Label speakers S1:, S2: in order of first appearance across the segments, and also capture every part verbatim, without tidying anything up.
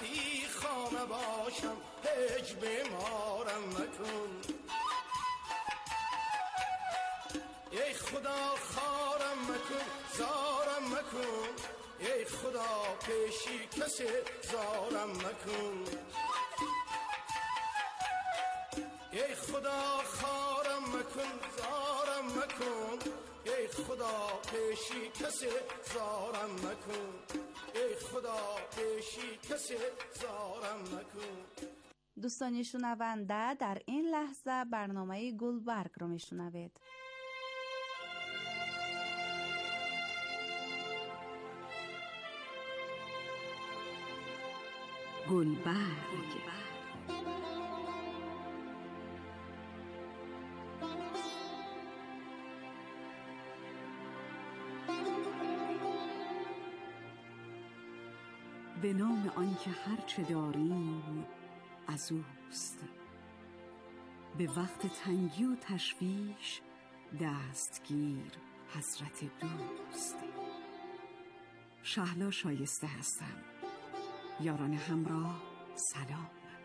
S1: وقتی خانه باشم هیچ بیمارم مکن. ای خدا خارم مکن زارم مکن، ای خدا پیشی کسی زارم مکن. ای خدا خارم مکن زارم مکن، ای خدا پیشی کسی زارم مکن، ای خدا پیشی کسی زارم مکن.
S2: دوستان شنونده، در این لحظه برنامه گلبرگ رو میشنوید.
S3: گلبرگ. به نام آنکه هرچه داریم از اوست، به وقت تنگی و تشویش دستگیر حضرت دوست. شهلا شایسته هستم. یاران همراه سلام.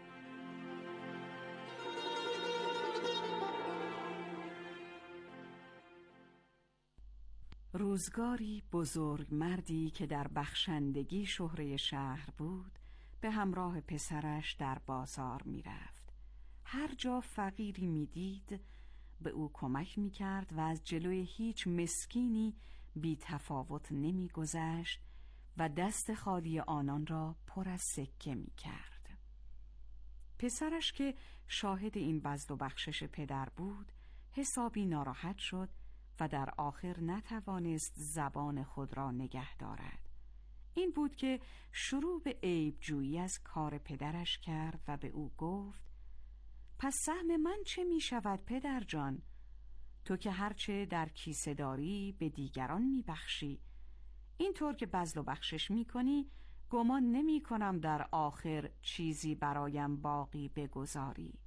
S3: روزگاری بزرگ مردی که در بخشندگی شهره شهر بود به همراه پسرش در بازار می رفت. هر جا فقیری می دید به او کمک می کرد و از جلوی هیچ مسکینی بی تفاوت نمی گذشت و دست خالی آنان را پر از سکه می کرد. پسرش که شاهد این بذل و بخشش پدر بود حسابی ناراحت شد و در آخر نتوانست زبان خود را نگه دارد. این بود که شروع به عیب جویی از کار پدرش کرد و به او گفت: پس سهم من چه می شود پدر جان؟ تو که هرچه در کیسه داری به دیگران می بخشی. اینطور که بذل و بخشش می کنی گمان نمی کنم در آخر چیزی برایم باقی بگذاری.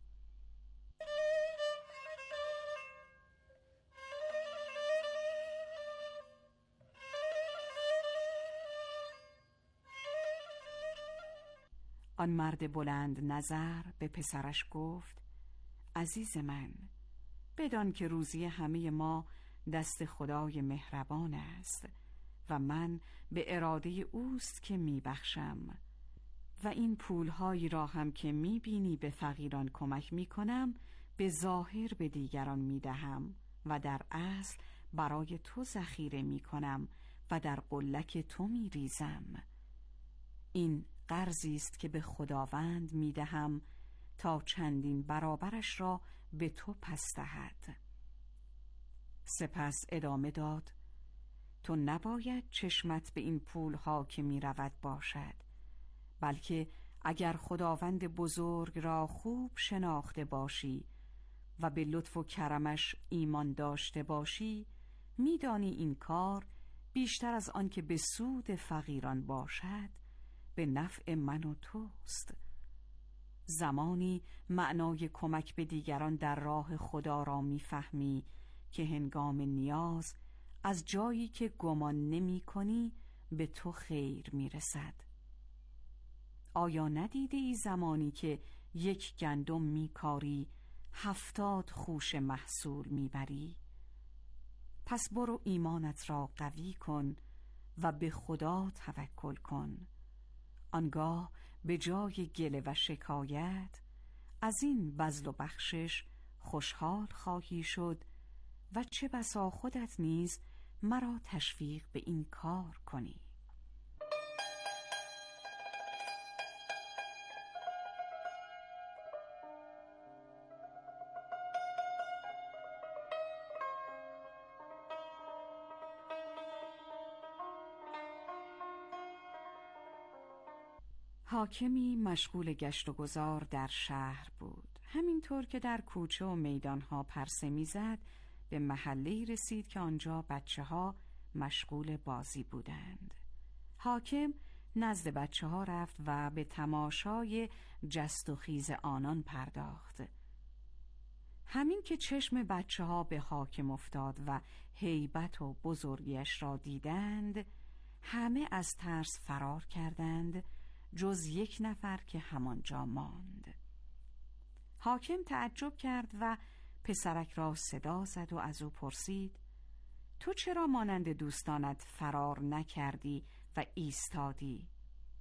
S3: آن مرد بلند نظر به پسرش گفت: عزیز من، بدان که روزی همه ما دست خدای مهربان است و من به اراده اوست که می بخشم و این پولهایی را هم که می بینی به فقیران کمک می کنم به ظاهر به دیگران می دهم و در اصل برای تو ذخیره می کنم و در قلک تو می ریزم. این قرضی است که به خداوند می دهم تا چندین برابرش را به تو پس دهد. سپس ادامه داد: تو نباید چشمت به این پولها که می رود باشد، بلکه اگر خداوند بزرگ را خوب شناخته باشی و به لطف و کرمش ایمان داشته باشی، می دانی این کار بیشتر از آن که به سود فقیران باشد به نفع من و توست. زمانی معنای کمک به دیگران در راه خدا را می‌فهمی که هنگام نیاز از جایی که گمان نمی کنی به تو خیر میرسد. آیا ندیده ای زمانی که یک گندم میکاری هفتاد خوش محصول میبری؟ پس برو ایمانت را قوی کن و به خدا توکل کن. آنگاه به جای گله و شکایت از این بذل و بخشش خوشحال خواهی شد و چه بسا خودت نیز مرا تشویق به این کار کنی. حاکمی مشغول گشت و گذار در شهر بود. همینطور که در کوچه و میدانها پرسه میزد به محله‌ای رسید که آنجا بچه ها مشغول بازی بودند. حاکم نزد بچه ها رفت و به تماشای جست و خیز آنان پرداخت. همین که چشم بچه ها به حاکم افتاد و هیبت و بزرگیش را دیدند، همه از ترس فرار کردند جز یک نفر که همانجا ماند. حاکم تعجب کرد و پسرک را صدا زد و از او پرسید: تو چرا مانند دوستانت فرار نکردی و ایستادی؟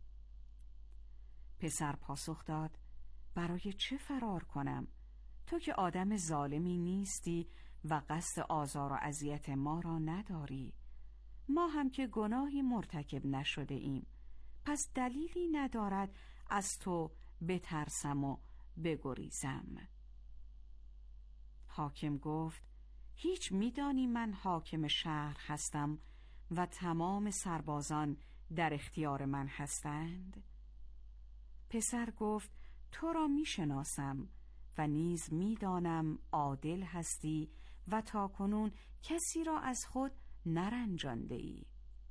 S3: پسر پاسخ داد: برای چه فرار کنم؟ تو که آدم ظالمی نیستی و قصد آزار و اذیت ما را نداری. ما هم که گناهی مرتکب نشده ایم، پس دلیلی ندارد از تو بترسم و بگریزم. حاکم گفت: هیچ میدانی من حاکم شهر هستم و تمام سربازان در اختیار من هستند؟ پسر گفت: تو را میشناسم و نیز میدانم عادل هستی و تاکنون کسی را از خود نرنجانده ای.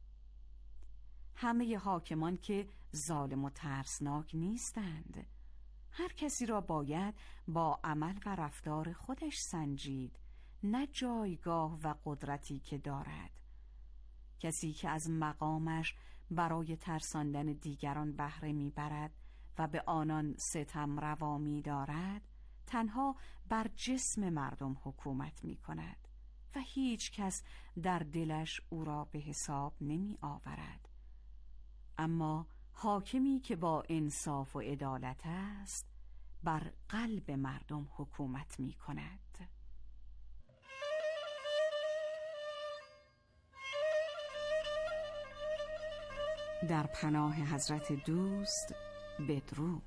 S3: همه حاکمان که ظالم و ترسناک نیستند. هر کسی را باید با عمل و رفتار خودش سنجید، نه جایگاه و قدرتی که دارد. کسی که از مقامش برای ترساندن دیگران بهره میبرد و به آنان ستم روا می‌دارد، تنها بر جسم مردم حکومت می‌کند و هیچ کس در دلش او را به حساب نمی آورد. اما حاکمی که با انصاف و عدالت است، بر قلب مردم حکومت می‌کند. در پناه حضرت دوست بدرود.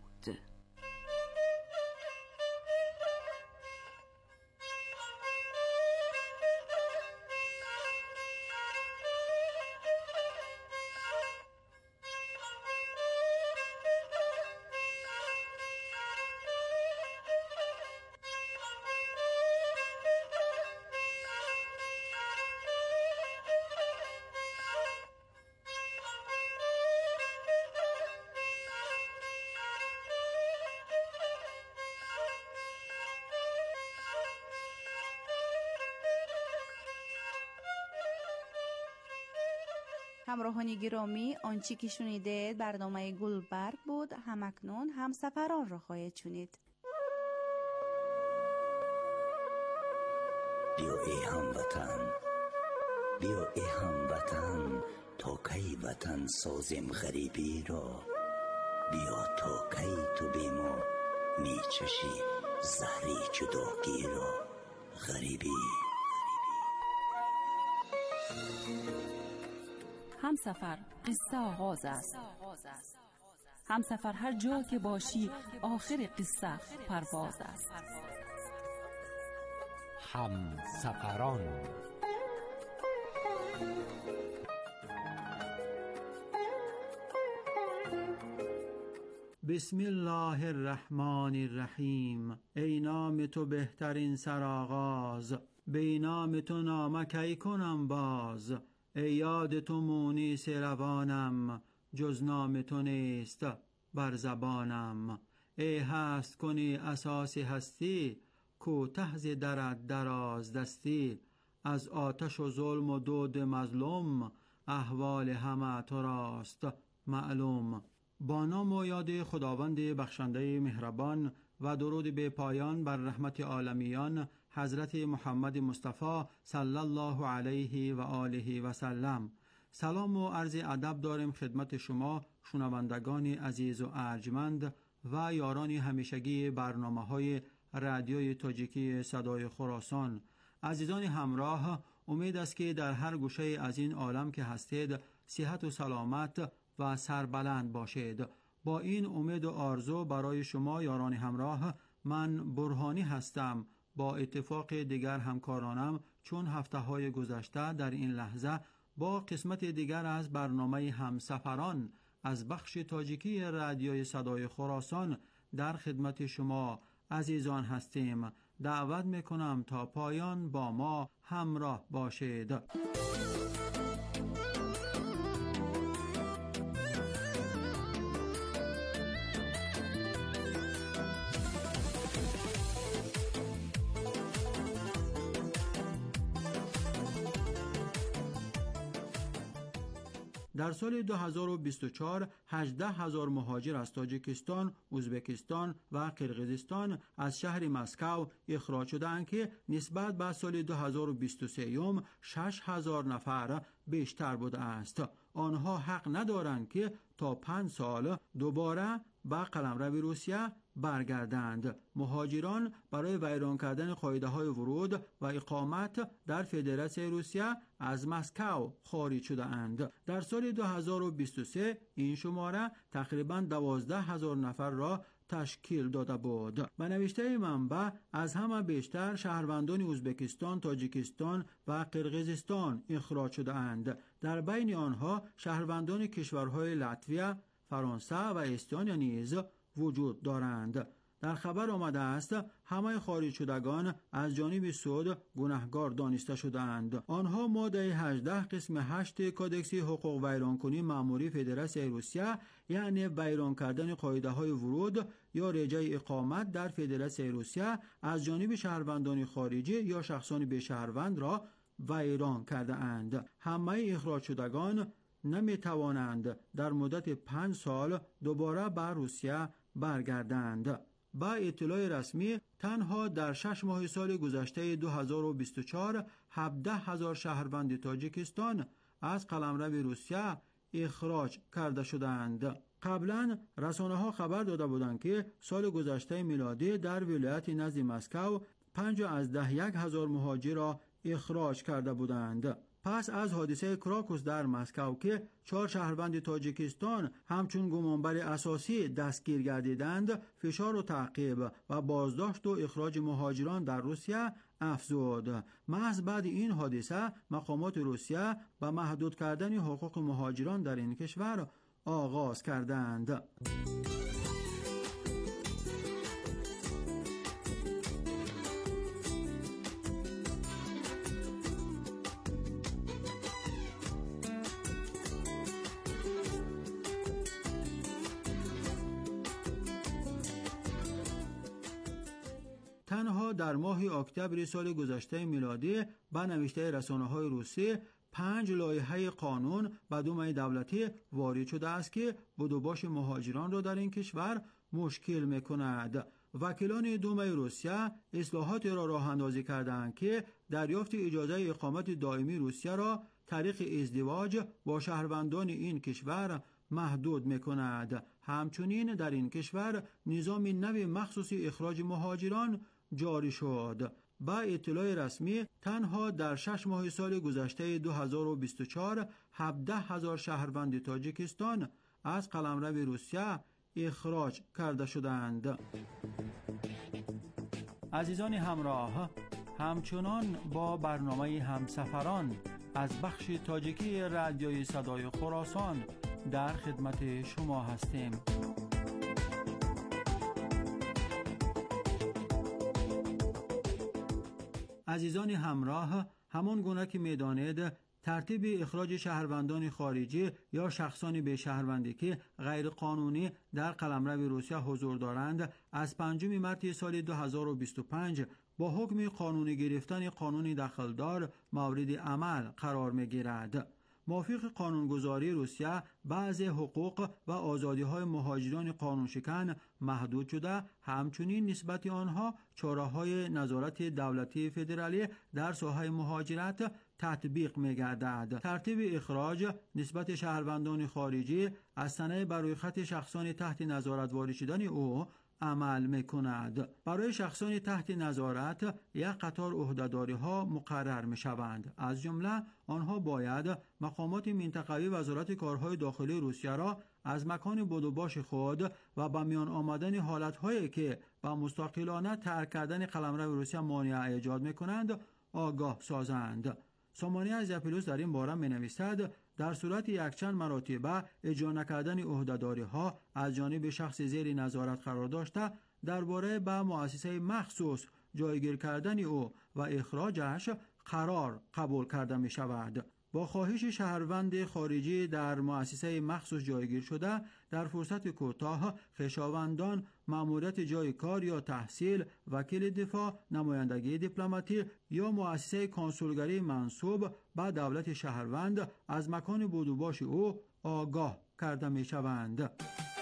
S2: همراهان گرامی، آنچه که شنیدید برنامه گلبرگ بود. همکنون همسفران را خواهید شنید.
S4: بیا ای هموطن، بیا ای هموطن، تا کی وطن سازیم غریبی را. بیا تا کی تو بی ما می چشی زهری جداگی را. غریبی
S5: همسفر قصه آغاز است. همسفر هر جا که باشی آخر قصه پرواز است.
S6: همسفران.
S7: بسم الله الرحمن الرحیم. ای نام تو بهترین سرآغاز، بی نام تو نامه کی کنم باز. ای یاد تو مونس روانم، جز نام تو نیست بر زبانم. ای هست کنی اساس هستی، کوته ز درت دراز دستی. از آتش و ظلم و دود مظلوم، احوال همه تو راست معلوم. با نام و یاد خداوند بخشنده مهربان و درود به پایان بر رحمت عالمیان حضرت محمد مصطفی صلی الله علیه و آله و سلم. سلام و عرض ادب داریم خدمت شما شنوندگان عزیز و ارجمند و یاران همیشگی برنامه‌های رادیوی تاجیکی صدای خراسان. عزیزان همراه، امید است که در هر گوشه از این عالم که هستید صحت و سلامت و سربلند باشید. با این امید و آرزو برای شما یاران همراه، من برهانی هستم. با اتفاق دیگر همکارانم چون هفته‌های گذشته در این لحظه با قسمت دیگر از برنامه همسفران از بخش تاجیکی رادیوی صدای خراسان در خدمت شما عزیزان هستیم. دعوت میکنم تا پایان با ما همراه باشید. در سال دو هزار و بیست و چهار هجده هزار مهاجر از تاجیکستان، ازبکستان و قرقیزستان از شهر مسکو اخراج شدند که نسبت به سال دو هزار و بیست و سه شش هزار نفر بیشتر بوده است. آنها حق ندارند که تا پنج سال دوباره به قلمرو روسیه برگردند. مهاجران برای ویران کردن قاعده‌های ورود و اقامت در فدراسیون روسیه از مسکو خارج شده اند. در سال دو هزار و بیست و سه این شماره تقریباً دوازده هزار نفر را تشکیل داده بود. به نوشته منبع از همه بیشتر شهروندان ازبکستان، تاجیکستان و قرقیزستان اخراج شده اند. در بین آنها شهروندان کشورهای لاتویا، فرانسه و استونیا نیز وجود دارند. در خبر آمده است همه خارج شدگان از جانب سود گناهکار دانسته شدند. آنها ماده هجده قسم هشت کودکس حقوق ویرانکنی مأموری فدراسیون روسیه، یعنی ویران کردن قاعده های ورود یا رجای اقامت در فدراسیون روسیه از جانب شهروندان خارجی یا شخصان به شهروند را ویران کرده اند. همه اخراج شدگان نمی توانند در مدت پنج سال دوباره به روسیه برگردند. با اطلاع رسمی تنها در شش ماه سال گذشته دو هزار و بیست و چهار هفده هزار شهروند تاجیکستان از قلمرو روسیه اخراج کرده شدند. قبلا رسانه ها خبر داده بودند که سال گذشته میلادی در ولایت نزد مسکو پنج از ده یک هزار مهاجر را اخراج کرده بودند. پس از حادثه کراکوس در مسکو که چهار شهروند تاجیکستان همچون گمانبر اساسی دستگیر گردیدند، فشار و تعقیب و بازداشت و اخراج مهاجران در روسیه افزود. محض بعد این حادثه مقامات روسیه به محدود کردن حقوق مهاجران در این کشور آغاز کردند. تنها در ماه اکتبر سال گذشته میلادی به نوشته رسانه‌های روسی پنج لایحه قانون به دومه دولتی وارد شده است که بدوباش مهاجران را در این کشور مشکل می‌کند. وکیلان دومه روسیه اصلاحات را راه اندازی کردند که دریافت اجازه اقامت دائمی روسیه را طریق ازدواج با شهروندان این کشور محدود می‌کند. همچنین در این کشور نظام نو مخصوص اخراج مهاجران جاری شد. با اطلاع رسمی تنها در شش ماه سال گذشته دو هزار و بیست و چهار هفده هزار شهروند تاجیکستان از قلمرو روسیه اخراج کرده شدند. عزیزان همراه، همچنان با برنامه همسفران از بخش تاجیکی رادیوی صدای خراسان در خدمت شما هستیم. عزیزان همراه، همان گونه که می‌دانید ترتیب اخراج شهروندان خارجی یا شخصانی به شهروندی که غیر قانونی در قلمرو روسیه حضور دارند از پنجم مارس سال دو هزار و بیست و پنج با حکم قانونی گرفتن قانون دخلدار مورد عمل قرار می‌گیرد. موافق قانونگذاری روسیه بعضی حقوق و آزادی‌های مهاجران قانون شکن محدود شده، همچنین نسبت آنها چاره‌های نظارت دولتی فدرالی در ساحه مهاجرت تطبیق می‌گردد. ترتیب اخراج نسبت شهروندان خارجی از سنه برای خط شخصان تحت نظارت وارد شدن او عمل می‌کند. برای شخصان تحت نظارت یک قطار عهده‌داری‌ها مقرر می‌شوند. از جمله آنها باید مقامات منطقوی وزارت کارهای داخلی روسیه را از مکان بدوباش خود و به میان آمدن حالت‌هایی که با مستقلانه ترک کردن قلمرو روسیه مانع ایجاد می‌کنند آگاه سازند. سامانه از پلوس در این باره می‌نویسد در صورت یکچند مراتبه اجرا نکردن عهده‌داری‌ها از جانب شخص زیر نظارت قرار داشته درباره به مؤسسه مخصوص جایگیر کردن او و اخراجش قرار قبول کرده می شود. با خواهش شهروند خارجی در مؤسسه مخصوص جایگیر شده در فرصت کوتاه خویشاوندان مأموریت جای کار یا تحصیل، وکیل دفاع، نمایندگی دیپلماتیک یا مؤسسه کنسولگری منصوب به دولت شهروند از مکان بود و باش او آگاه کرده می شوند.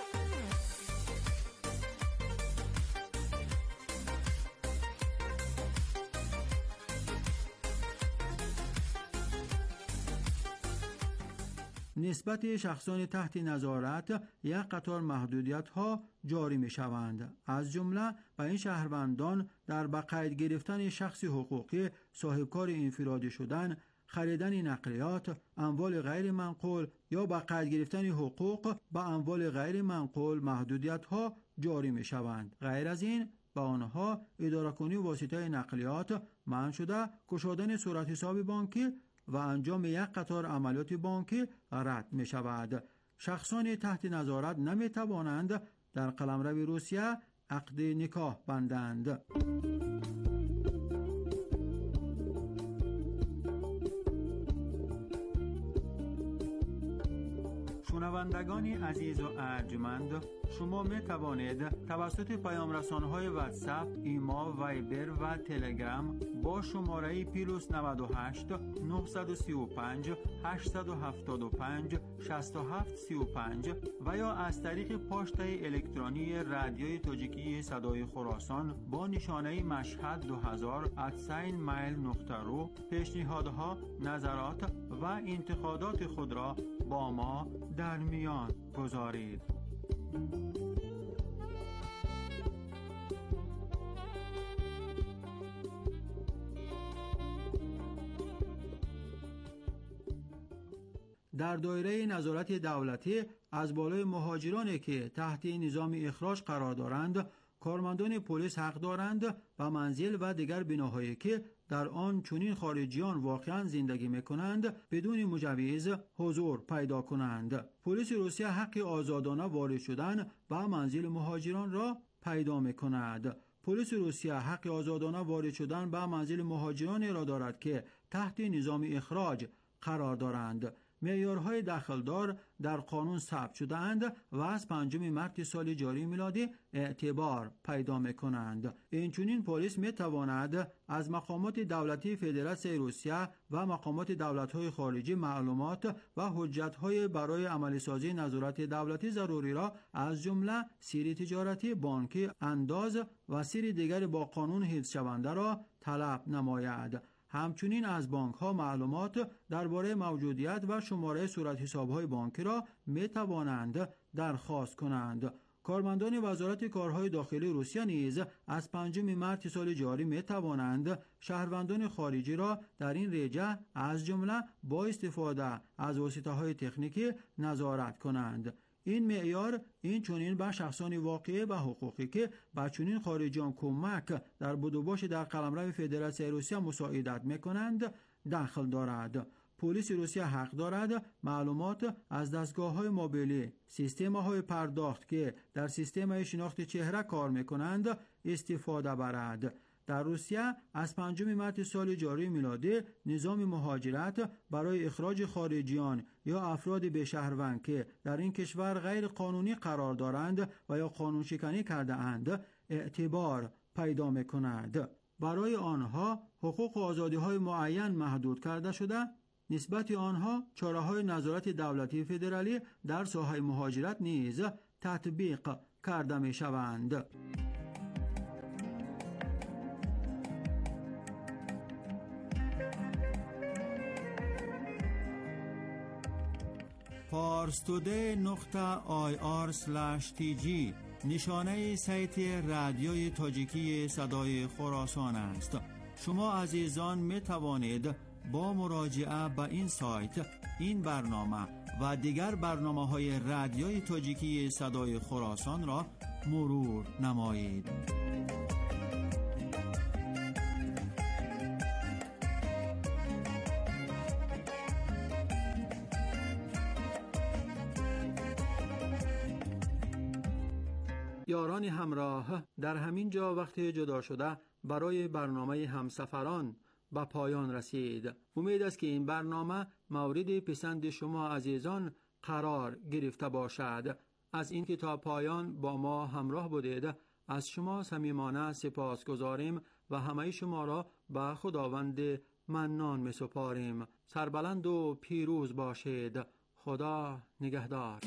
S7: نسبت شخصان تحت نظارت یک قطار محدودیت ها جاری می شوند. از جمله به این شهروندان در به قید گرفتن شخصی حقوقی، صاحبکار انفرادی شدن، خریدن نقلیات، اموال غیر منقول یا به قید گرفتن حقوق به اموال غیر منقول محدودیت ها جاری می شوند. غیر از این به آنها اداره کنی واسطه نقلیات منع شده، گشادن صورت حساب بانکی و انجام یک قطار عملیات بانکی رد می شود. شخصان تحت نظارت نمی توانند در قلمرو روسیه عقد نکاح بندند. شنوندگان عزیز و ارجمند، شما می توانید توسط پیام رسانه‌های واتساپ، ایما، وایبر و تلگرام با شماره پلاس نود و هشت نه سه پنج هشت هفت پنج شش هفت سه پنج و یا از طریق پاشته الکترونی رادیوی تاجیکی صدای خراسان با نشانه مشهد دو هزار ات میل نقطه رو پیشنهادها، نظرات و انتقادات خود را با ما در میان گذارید. در دایره نظارت دولتی از بالای مهاجرانی که تحت نظام اخراج قرار دارند، کارمندان پلیس حق دارند به منزل و دیگر بناهایی که در آن چنین خارجیان واقعا زندگی میکنند بدون مجوز حضور پیدا کنند. پلیس روسیه حق آزادانه وارد شدن به منزل مهاجران را پیدا میکند. پلیس روسیه حق آزادانه وارد شدن به منزل مهاجران را دارد که تحت نظام اخراج قرار دارند. معیارهای داخلدار در قانون ثبت شده اند و از پنجم مارس سال جاری میلادی اعتبار پیدا میکنند. اینچنین پلیس میتواند از مقامات دولتی فدراسیون روسیه و مقامات دولت‌های خارجی معلومات و حجت‌های برای عملی سازی نظارت دولتی ضروری را از جمله سیر تجارتی، بانکی، انداز و سیر دیگر با قانون حفظ شونده را طلب نماید. همچنین از بانک ها معلومات درباره موجودیت و شماره صورت حساب های بانکی را می توانند درخواست کنند. کارمندان وزارت کارهای داخلی روسیه نیز از پنجم مارس سال جاری می توانند شهروندان خارجی را در این رجه از جمله با استفاده از واسطه های تکنیکی نظارت کنند. این معیار این چنین به شخصان واقعی و حقوقی که به چنین خارجیان کمک در بدوباش در قلمرو فدراسیون روسیه مساعدت میکنند داخل دارد. پلیس روسیه حق دارد معلومات از دستگاه‌های موبیلی، سیستم‌های پرداخت که در سیستم شناخت چهره کار میکنند استفاده برد. در روسیه از پنجم مارس سال جاری میلادی نظام مهاجرت برای اخراج خارجیان یا افراد به شهروند که در این کشور غیر قانونی قرار دارند و یا قانون شکنی کرده اند اعتبار پیدا می‌کند. برای آنها حقوق و آزادی‌های معین محدود کرده شده، نسبت آنها چاره‌های نظارت دولتی فدرالی در ساحه مهاجرت نیز تطبیق کرده می‌شوند. پارستوده نقطه آی آر اسلش تی جی نشانه سایت رادیوی تاجیکی صدای خراسان است. شما عزیزان می توانید با مراجعه به این سایت این برنامه و دیگر برنامه‌های رادیوی تاجیکی صدای خراسان را مرور نمایید. یاران همراه، در همین جا وقت جدا شده برای برنامه همسفران به پایان رسید. امید است که این برنامه مورد پسند شما عزیزان قرار گرفته باشد. از اینکه تا پایان با ما همراه بودید از شما صمیمانه سپاسگزاریم و همه شما را به خداوند منان می‌سپاریم. سربلند و پیروز باشید. خدا نگهدار.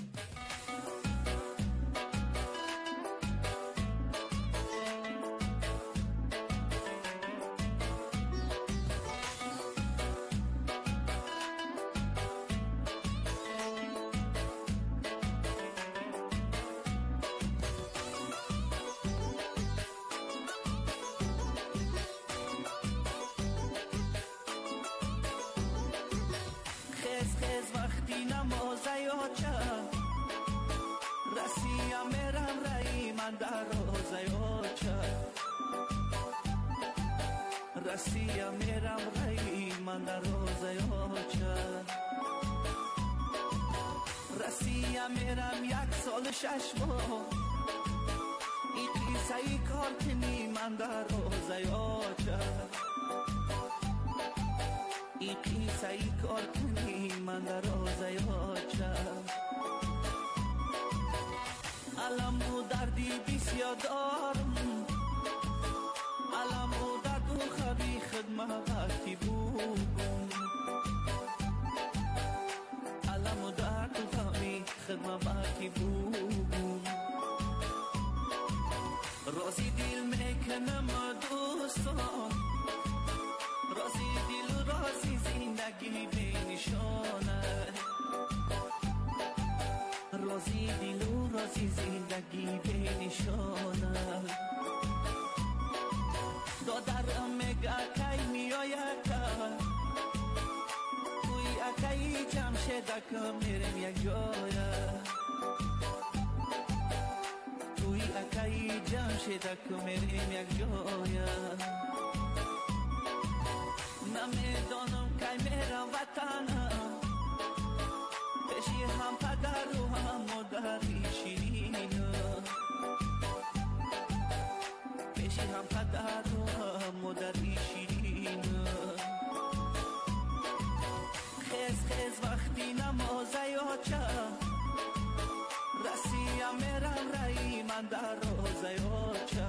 S8: رسیا میرم غی من در روزه آچه رسیا میرم یک سال شش ماه ای قیصه ای کار کنی من در روزه آچه ای قیصه ای کار کنی من در روزه آچه علم و دردی بسیار دارم علم و درد و خبی خدمتی بودم علم و درد و خبی خدمتی بودم رازی دل میکنم دوستان رازی دل و رازی زندگی بینشانه رازی دل و رازی زندگی بینشانه دادرم میگه کی میآید توی اکی جمشیدک میرم یک جایه توی اکی جمشیدک میرم یک جایه نمیدانم کی میرم وطنم پیشی هم پدر و هم مادری شیرینم پیشی هم پدر و هم مادری شیرینم خیز خیز وقتی نمازه یاچه رسیم میرم رای من در روزه یاچه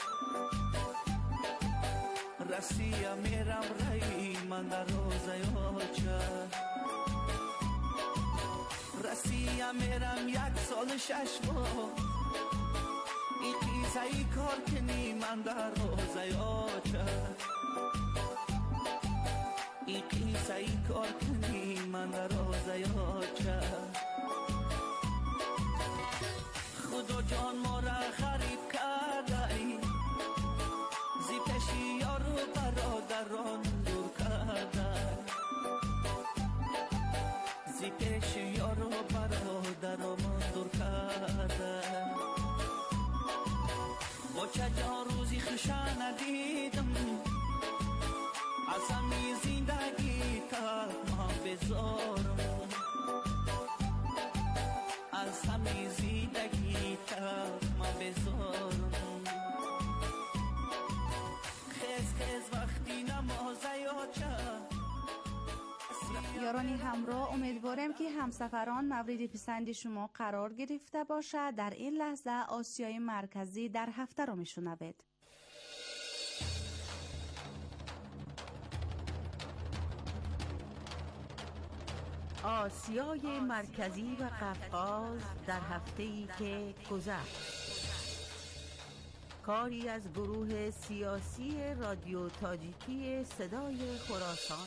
S8: رسیم میرم رای من در روزه یاچه رسیم میرم یک سال شش ماه ای قیصه ای کار کنی من در روزه آچه ای قیصه ای کار کنی من در روزه آچه خدا جان ما را خرید کرده ای زی پیشی یارو برادران دور کرده زی پیشی یارو برادران دور کرده با چه جان روزی خوشا ندیدم از همی زندگی تا ما بزارم از همی زندگی تا ما بزارم خیز خیز وقتی نمازه یاچه
S2: یارانی همراه، امیدوارم که همسفران مورد پسند شما قرار گرفته باشد. در این لحظه آسیای مرکزی در هفته رو میشنوید.
S9: آسیای مرکزی و قفقاز در هفته‌ای که گذشت. کاری از گروه سیاسی رادیو تاجیکی صدای خراسان.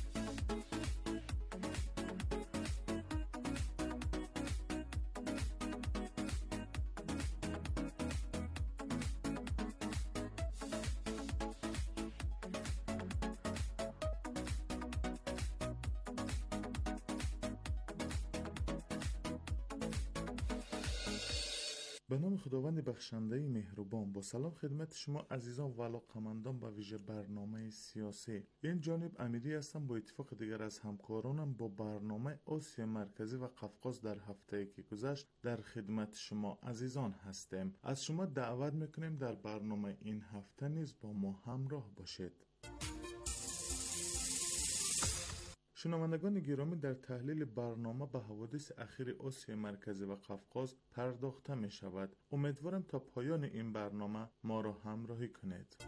S10: به نام خداوند بخشنده مهربان، با سلام خدمت شما عزیزان و علاقه‌مندان به ویژه برنامه سیاسی. این جانب امیری هستم با اتفاق دیگر از همکارانم با برنامه آسیا مرکزی و قفقاز در هفته که گذشت در خدمت شما عزیزان هستیم. از شما دعوت میکنیم در برنامه این هفته نیز با ما همراه باشید. شنوندگان گرامی، در تحلیل برنامه به حوادث اخیر آسیا مرکزی و قفقاز پرداخته می شود. امیدوارم تا پایان این برنامه ما را همراهی کنید.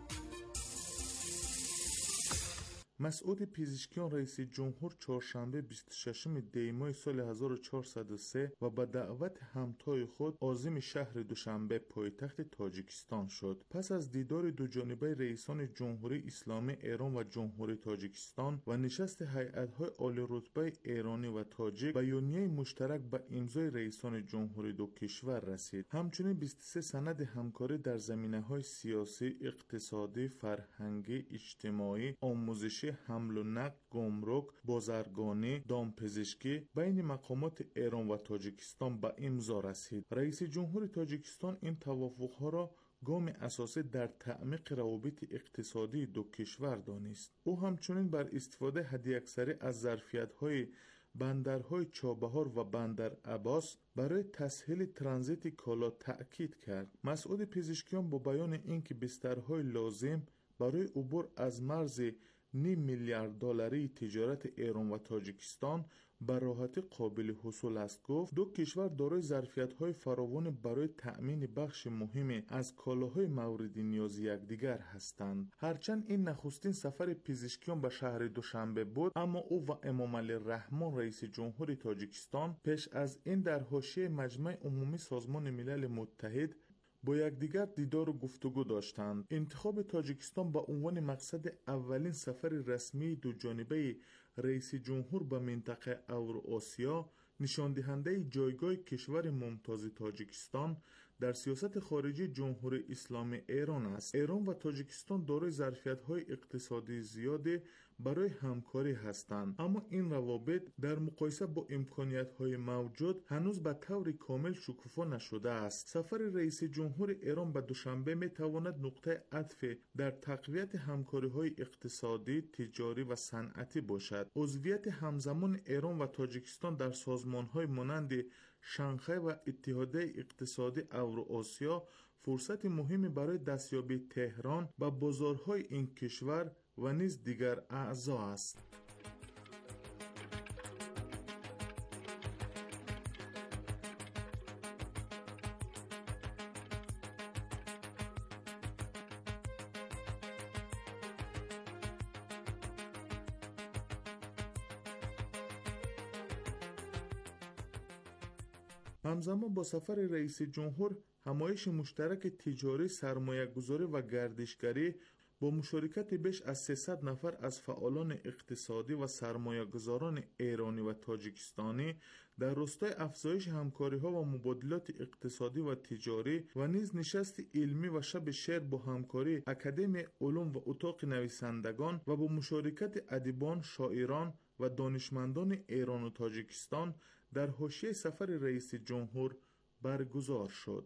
S10: مسعود پزشکیان رئیس جمهور چهارشنبه بیست و ششم دی ماه سال هزار و چهارصد و سه و به دعوت همتای خود عازم شهر دوشنبه پایتخت تاجیکستان شد. پس از دیدار دو جانبه رئیسان جمهوری اسلامی ایران و جمهوری تاجیکستان و نشست هیئت‌های عالی رتبه ایرانی و تاجیک، بیانیه مشترک به امضای رئیسان جمهوری دو کشور رسید. همچنین بیست و سه سند همکاری در زمینه‌های سیاسی، اقتصادی، فرهنگی، اجتماعی، آموزشی، حمل و نقل، گمرک، بازرگانی، دامپزشکی بین مقامات ایران و تاجیکستان به امضا رسید. رئیس جمهور تاجیکستان این توافق‌ها را گام اساسی در تعمیق روابط اقتصادی دو کشور دانست. او همچنین بر استفاده حداکثری از ظرفیت‌های بندرهای چابهار و بندر عباس برای تسهیل ترانزیت کالا تأکید کرد. مسعود پزشکیان با بیان اینکه بسترهای لازم برای عبور از مرز نیم میلیارد دلاری تجارت ایران و تاجیکستان به راحتی قابل حصول است گفت. دو کشور دارای ظرفیت‌های فراوان برای تأمین بخش مهمی از کالاهای مورد نیاز یکدیگر هستند. هرچند این نخستین سفر پزشکیان به شهر دوشنبه بود، اما او و امام علی رحمان رئیس جمهور تاجیکستان پیش از این در حاشیه مجمع عمومی سازمان ملل متحد با یکدیگر دیدار و گفتگو داشتند. انتخاب تاجیکستان با عنوان مقصد اولین سفر رسمی دو جانبه رئیس جمهور به منطقه اوراسیا نشان دهنده جایگاه کشور ممتاز تاجیکستان در سیاست خارجی جمهوری اسلامی ایران است. ایران و تاجیکستان دارای ظرفیت‌های اقتصادی زیادی برای همکاری هستند، اما این روابط در مقایسه با امکانیت‌های موجود هنوز به طور کامل شکوفا نشده است. سفر رئیس جمهور ایران به دوشنبه می‌تواند نقطه عطف در تقویت همکاری‌های اقتصادی، تجاری و صنعتی باشد. عضویت همزمان ایران و تاجیکستان در سازمان‌های مانند شانگهای و اتحادیه اقتصادی اوراسیا فرصت مهمی برای دستیابی تهران به بازارهای این کشور و نیز دیگر اعضا است. همزمان با سفر رئیس جمهور، همایش مشترک تجاری، سرمایه‌گذاری و گردشگری با مشارکت بیش از سیصد نفر از فعالان اقتصادی و سرمایه‌گذاران ایرانی و تاجیکستانی در راستای افزایش همکاری‌ها و مبادلات اقتصادی و تجاری و نیز نشست علمی و شب شعر با همکاری اکادمی علوم و اتاق نویسندگان و با مشارکت ادیبان، شاعران و دانشمندان ایران و تاجیکستان در حاشیه سفر رئیس جمهور برگزار شد.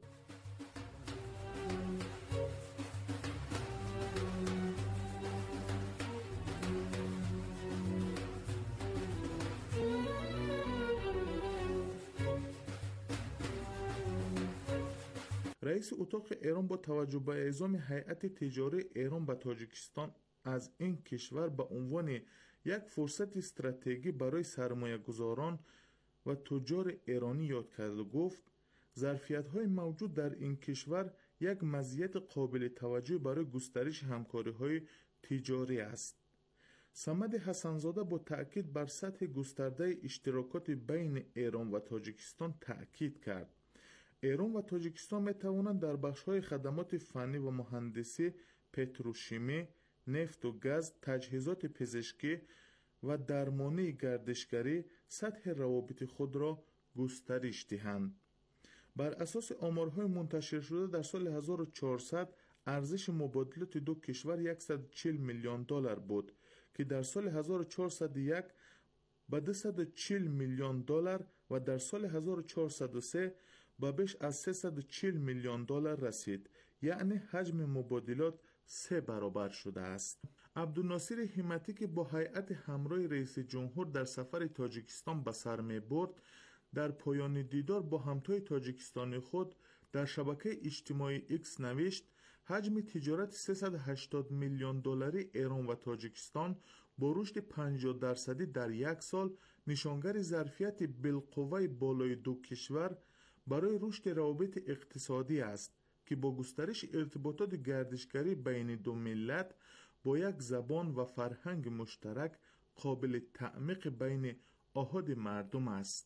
S10: رئیس اتاق ایران با توجه به اعزام هیئت تجاری ایران به تاجیکستان از این کشور به عنوان یک فرصت استراتژیکی برای سرمایه‌گذاران و تجار ایرانی یاد کرد و گفت ظرفیت‌های موجود در این کشور یک مزیت قابل توجه برای گسترش همکاری‌های تجاری است. صمد حسن‌زاده با تأکید بر سطح گسترده اشتراکات بین ایران و تاجیکستان تأکید کرد. ایران و تاجیکستان می توانند در بخش‌های خدمات فنی و مهندسی، پتروشیمی، نفت و گاز، تجهیزات پزشکی و درمانی گردشگری سطح روابط خود را گسترش دهند. بر اساس آمارهای منتشر شده در سال هزار و چهارصد ارزش مبادلات دو کشور صد و چهل میلیون دلار بود که در سال هزار و چهارصد و یک به دویست و چهل میلیون دلار و در سال هزار و چهارصد و سه به بیش از سیصد و چهل میلیون دلار رسید، یعنی حجم مبادلات سه برابر شده است. عبدالناصر همتی که با هیئت همراه رئیس جمهور در سفر تاجیکستان به سر می برد، در پایان دیدار با همتای تاجیکستانی خود در شبکه اجتماعی ایکس نوشت حجم تجارت سیصد و هشتاد میلیون دلاری ایران و تاجیکستان با رشد پنجاه درصدی در یک سال نشانگر ظرفیت بالقوه بالای دو کشور برای رشد روابط اقتصادی است که با گسترش ارتباطات گردشگری بین دو ملت با یک زبان و فرهنگ مشترک قابل تعمیق بین آحاد مردم است.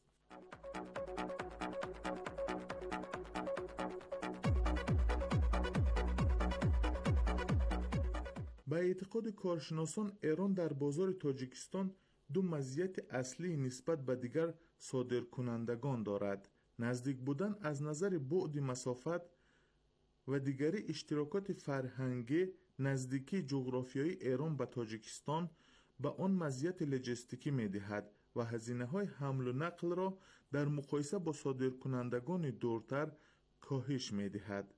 S10: به اعتقاد کارشناسان ایران در بازار تاجیکستان دو مزیت اصلی نسبت به دیگر صادرکنندگان دارد: نزدیک بودن از نظر بعد مسافت و دیگری اشتراکات فرهنگی. نزدیکی جغرافیایی ایران به تاجیکستان به آن مزیت لوجستیکی می‌دهد و هزینه‌های حمل و نقل را در مقایسه با صادرکنندگان دورتر کاهش می‌دهد.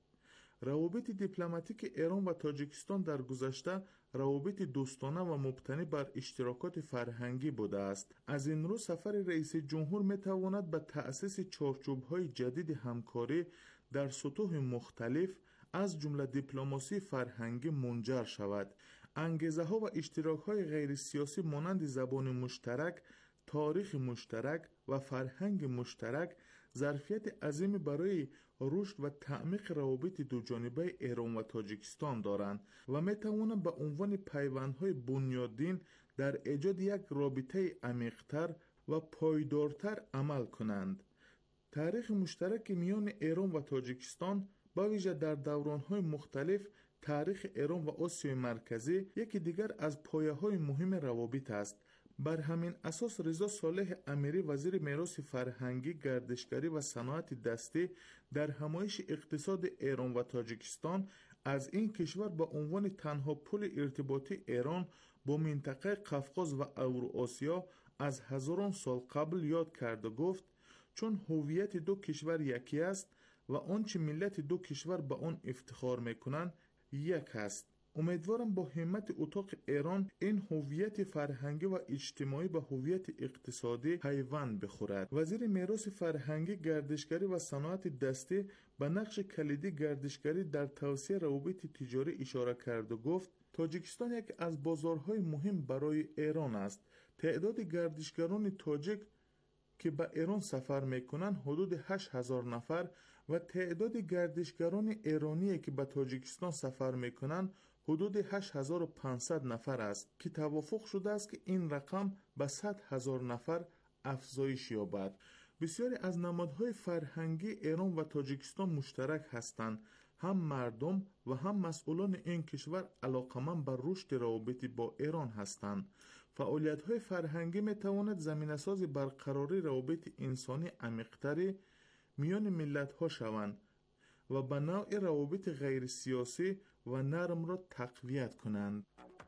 S10: روابط دیپلماتیک ایران و تاجیکستان در گذشته روابط دوستانه و مبتنی بر اشتراکات فرهنگی بوده است. از این رو سفر رئیس جمهور می‌تواند به تأسیس چارچوب‌های جدید همکاری در سطوح مختلف از جمله دیپلماسی فرهنگی منجر شود. انگیزه ها و اشتراک های غیر سیاسی مانند زبان مشترک، تاریخ مشترک و فرهنگ مشترک ظرفیت عظیمی برای رشد و تعمیق روابط دو جانبه ایران و تاجیکستان دارند و می توانند به عنوان پیوندهای بنیادین در ایجاد یک رابطه عمیق‌تر و پایدارتر عمل کنند. تاریخ مشترک میان ایران و تاجیکستان با ویژه در دوران‌های مختلف تاریخ ایران و آسیای مرکزی یکی دیگر از پایه‌های مهم روابط است. بر همین اساس رضا صالح امیری وزیر میراث فرهنگی، گردشگری و صنعت دستی در همایش اقتصاد ایران و تاجیکستان از این کشور به عنوان تنها پل ارتباطی ایران با منطقه قفقاز و اوراسیا از هزاران سال قبل یاد کرد و گفت چون هویت دو کشور یکی است و آنچه ملت دو کشور به آن افتخار میکنند یک است. امیدوارم با همت اتاق ایران این هویت فرهنگی و اجتماعی به هویت اقتصادی پیوند بخورد. وزیر میراث فرهنگی، گردشگری و صنعت دستی به نقش کلیدی گردشگری در توسعه روابط تجاری اشاره کرد و گفت تاجیکستان یک از بازارهای مهم برای ایران است. تعداد گردشگران تاجیک که به ایران سفر میکنند حدود هشت هزار نفر و تعداد گردشگران ایرانی که به تاجیکستان سفر میکنند حدود هشت هزار و پانصد نفر است که توافق شده است که این رقم به صد هزار نفر افزایش یابد. بسیاری از نمادهای فرهنگی ایران و تاجیکستان مشترک هستند. هم مردم و هم مسئولان این کشور علاقمند بر رشد روابط با ایران هستند. فعالیت‌های فرهنگی می‌تواند زمینه‌ساز برقراری روابط انسانی عمیق‌تری میان ملت‌ها شوند و به نوع روابط غیر سیاسی و نرم را تقویت کنند.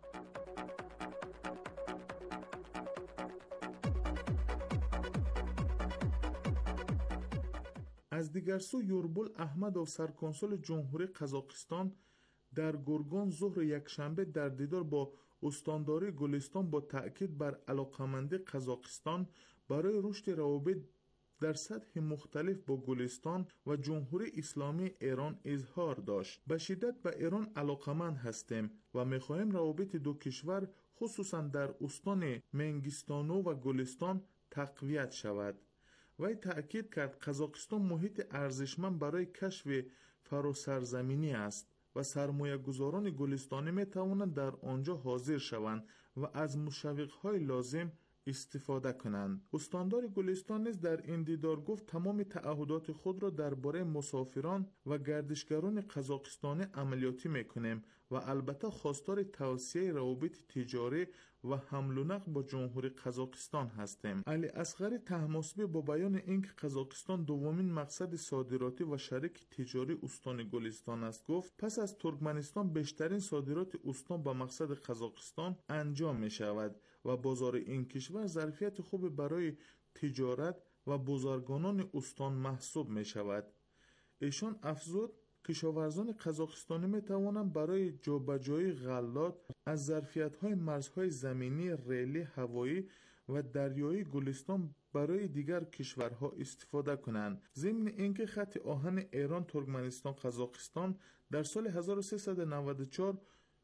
S10: از دیگر سو یوربول احمدوف سرکنسول جمهوری قزاقستان در گرگان ظهر یکشنبه در دیدار با استانداری گلستان با تأکید بر علاقمندی قزاقستان برای رشد روابط در سطح مختلف با گلستان و جمهوری اسلامی ایران اظهار داشت. به شدت به ایران علاقمند هستیم و می‌خواهیم روابط دو کشور خصوصا در استان منگیستانو و گلستان تقویت شود. وی تأکید کرد قزاقستان محیط ارزشمند برای کشف فراسرزمینی است و سرمایه گذاران گلستانی می توانند در آنجا حاضر شوند و از مشوق‌های لازم استفاده کنند. استاندار گلستان نیز در این دیدار گفت تمام تعهدات خود را درباره مسافران و گردشگران قزاقستانی عملیاتی میکنیم و البته خواستار توسعه روابط تجاری و حمل و نقل با جمهوری قزاقستان هستیم. علی اصغری طهماسبی با بیان اینکه قزاقستان دومین مقصد صادراتی و شریک تجاری استان گلستان است گفت پس از ترکمنستان بیشترین صادرات استان به مقصد قزاقستان انجام می شود و بازار این کشور ظرفیت خوب برای تجارت و بازرگانان استان محسوب می شود. ایشان افزود کشاورزان قزاقستانی می توانند برای جابجایی غلات از ظرفیت‌های مرزهای زمینی، ریلی، هوایی و دریایی گلستان برای دیگر کشورها استفاده کنند. ضمن اینکه خط آهن ایران، ترکمنستان، قزاقستان در سال هزار و سیصد و نود و چهار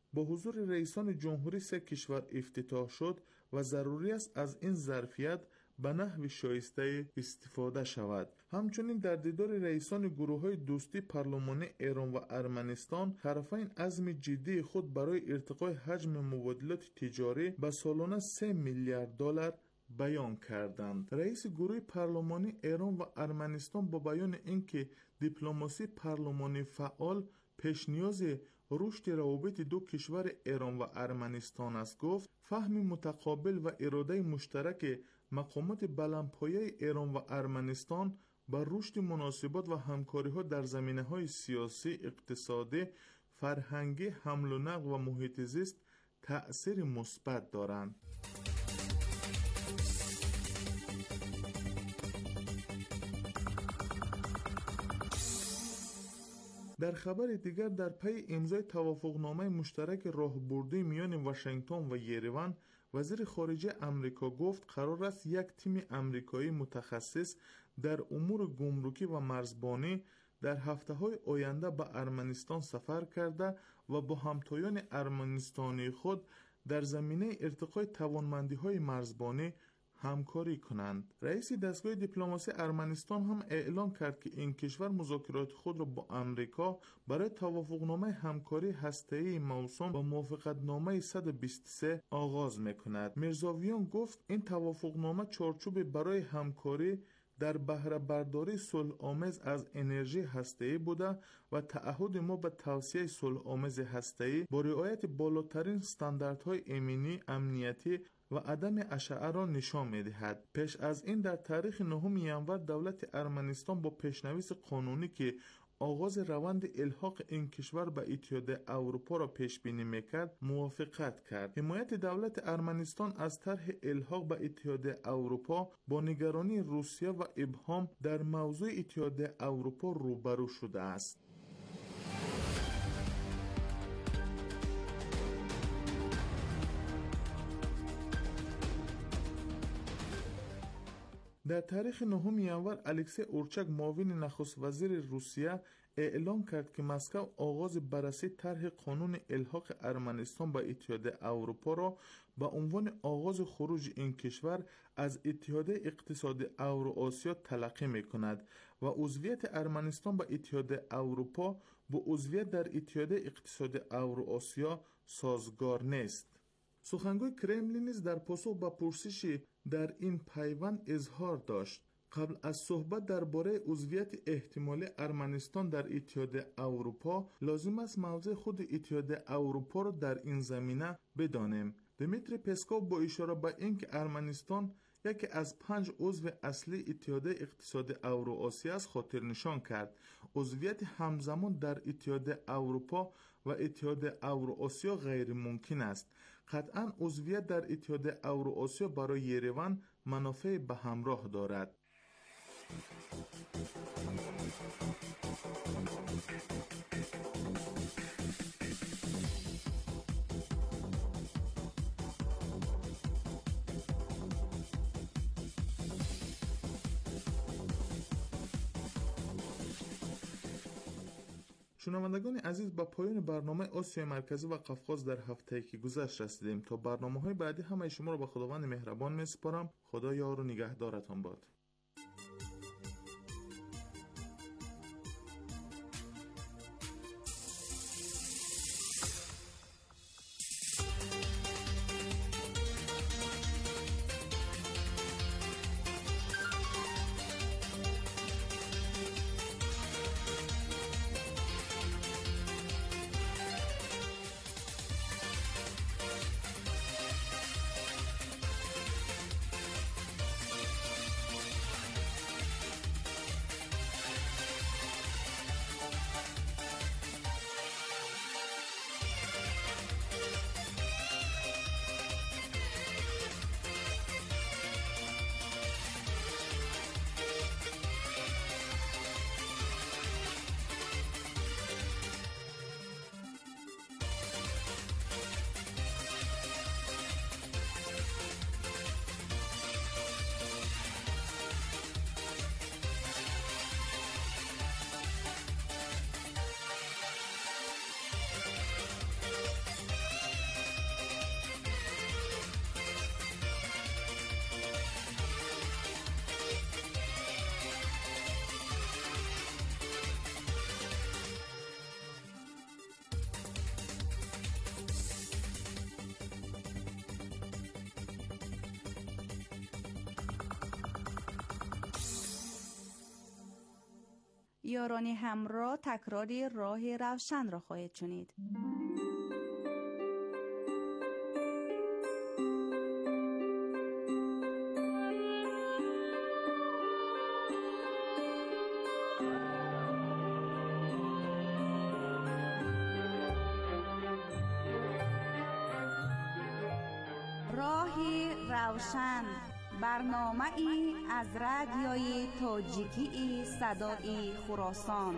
S10: با حضور رئیسان جمهوری سه کشور افتتاح شد و ضروری است از این ظرفیت به نحو شایسته استفاده شود. همچنین در دیدار رئیسان گروه‌های دوستی پارلمانی ایران و ارمنستان، طرفین عزم جدی خود برای ارتقای حجم مبادلات تجاری به سالانه سه میلیارد دلار بیان کردند. رئیس گروه پارلمانی ایران و ارمنستان با بیان اینکه دیپلماسی پارلمانی فعال پیش نیاز رشد روابط دو کشور ایران و ارمنستان است گفت فهم متقابل و اراده مشترک مقامات بلندپایه ایران و ارمنستان بر رشد مناسبات و همکاری‌ها در زمینه‌های سیاسی، اقتصادی، فرهنگی، حمل و نقل و محیط زیست تأثیر مثبت دارند. در خبر دیگر، در پی امضای توافقنامه مشترک راهبردی میان واشنگتن و یریوان، وزیر خارجه امریکا گفت قرار است یک تیم امریکایی متخصص در امور گمرکی و مرزبانی در هفته‌های آینده به ارمنستان سفر کرده و با همتایان ارمنستانی خود در زمینه ارتقای توانمندی‌های مرزبانی همکاری کنند. رئیس دستگاه دیپلماسی ارمنستان هم اعلام کرد که این کشور مذاکرات خود را با امریکا برای توافقنامه همکاری هسته‌ای موسوم با موافقتنامه صد و بیست و سه آغاز می‌کند. میرزاویان گفت این توافقنامه چارچوب برای همکاری در بهره برداری صلح‌آمیز از انرژی هسته‌ای بوده و تعهد ما به توسعه صلح‌آمیز هسته‌ای با رعایت بالاترین استانداردهای امنی، امنیتی و عدم اشعه را نشان می‌دهد. پیش از این در تاریخ نهم ژانویه دولت ارمنستان با پیشنویس قانونی که آغاز روند الحاق این کشور به اتحادیه اروپا را پیش بینی می‌کرد موافقت کرد. حمایت دولت ارمنستان از طرح الحاق به اتحادیه اروپا با نگرانی روسیه و ابهام در موضوع اتحادیه اروپا روبرو شده است. در تاریخ نهم ژانویه الکسی اورچاک معاون نخست وزیر روسیه اعلام کرد که مسکو آغاز بررسی طرح قانون الحاق ارمنستان با اتحادیه اروپا را به عنوان آغاز خروج این کشور از اتحادیه اقتصادی اوراسیا تلقی می‌کند و عضویت ارمنستان با اتحادیه اروپا با عضویت در اتحادیه اقتصادی اوراسیا سازگار نیست. سخنگوی کرملین نیز در پاسخ به پرسشی در این پیوند اظهار داشت قبل از صحبت درباره عضویت احتمالی ارمنستان در اتحادیه اروپا لازم است موضع خود اتحادیه اروپا را در این زمینه بدانیم. دمیتری پسکوف با اشاره به اینکه ارمنستان یکی از پنج عضو اصلی اتحادیه اقتصادی اوراسیا است خاطر نشان کرد عضویت همزمان در اتحادیه اروپا و اتحادیه اوراسیا غیر ممکن است. قطعاً عضویت در اتحادیه اوراسیا برای یریوان منافع به همراه دارد. شنوندگان عزیز، به پایان برنامه آسیای مرکزی و قفقاز در هفته‌ای که گذشت رسیدیم. تا برنامه‌های بعدی همه شما را به خداوند مهربان می‌سپارم. خدا یار و نگهدارتان باد.
S2: یاران همراه تکراری راه روشن را خواهید شنید. راهی روشن، برنامه ای از رادیوی تاجیکی صدای خراسان.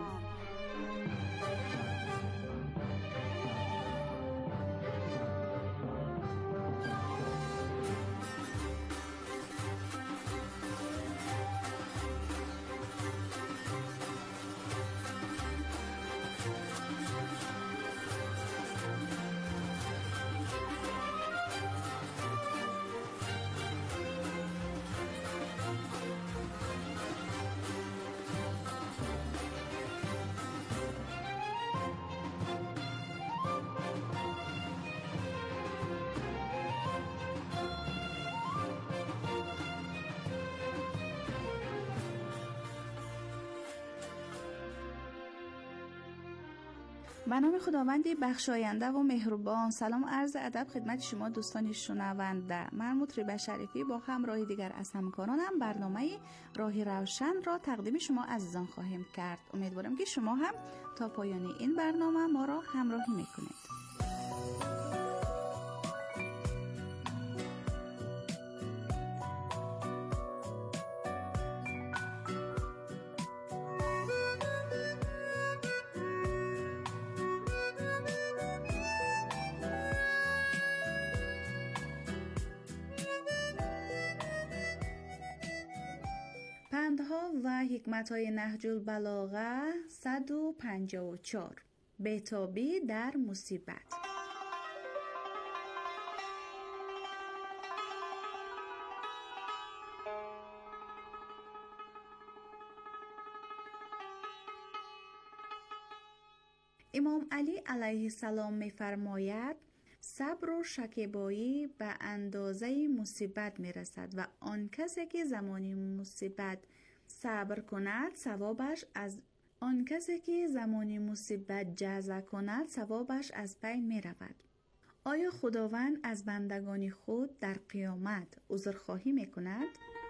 S2: به نام خداوندی بخشاینده و مهربان. سلام عرض ادب خدمت شما دوستان شنونده. من مطرب شریفی با همراهی دیگر از همکارانم برنامه راهی روشن را تقدیم شما عزیزان خواهیم کرد. امیدوارم که شما هم تا پایان این برنامه ما را همراهی میکنید. پندها و حکمت‌های نهج البلاغه صد و پنجاه و چهار. بیتابی در مصیبت. امام علی علیه السلام می‌فرماید صبر و شکیبایی به اندازه مصیبت میرسد و آن کسی که زمانی مصیبت صبر کند ثوابش از آن کسی که زمانی مصیبت جزع کند ثوابش از بین میرود. آیا خداوند از بندگان خود در قیامت عذرخواهی میکند؟